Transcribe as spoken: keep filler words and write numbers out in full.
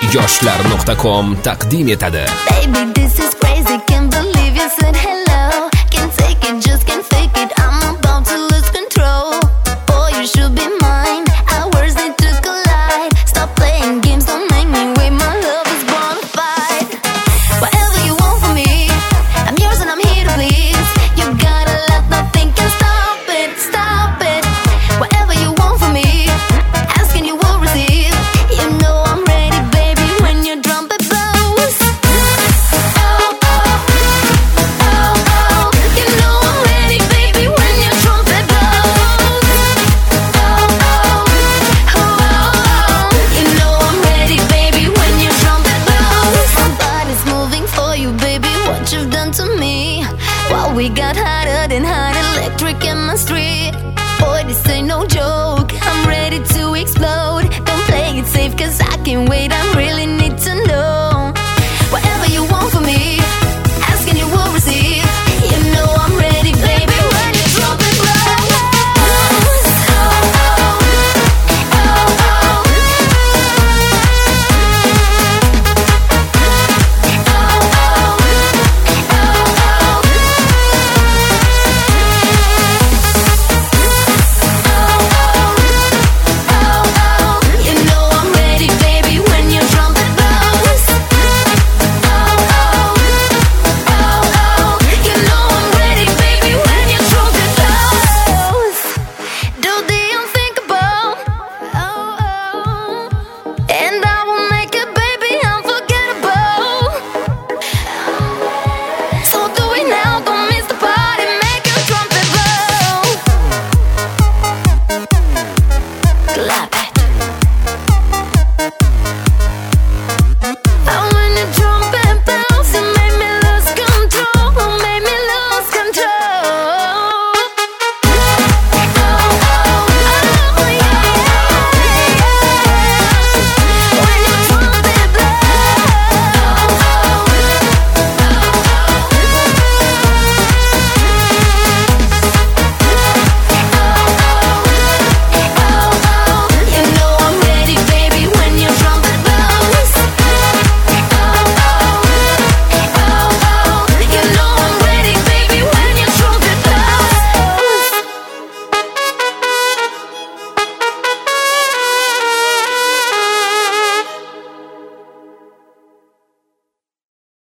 yoshlar nuqta com taqdim etadi. Baby, this is crazy, can't believe you said hello. Can't take it, just can't fake it, I'm about to lose control. Boy, you should be mine, our words need to collide. Stop playing games, don't make me wait, my love is bonafide. Whatever you want from me, I'm yours and I'm here to please. You gotta let nothing can stop it, stop it. Whatever you want from me, ask and you will receive. You know I'm ready, baby, when your trumpet blows. Oh, oh, oh, oh. You know I'm ready, baby, when your trumpet blows. Oh, oh, oh, oh. You know I'm ready, baby, when your trumpet blows. My body's moving for you, baby, what you've done to me. Wow, we got hotter than hot electric chemistry. Boy, this ain't no joke, I'm ready to explode. Don't play it safe, cause I can't wait, I'm really need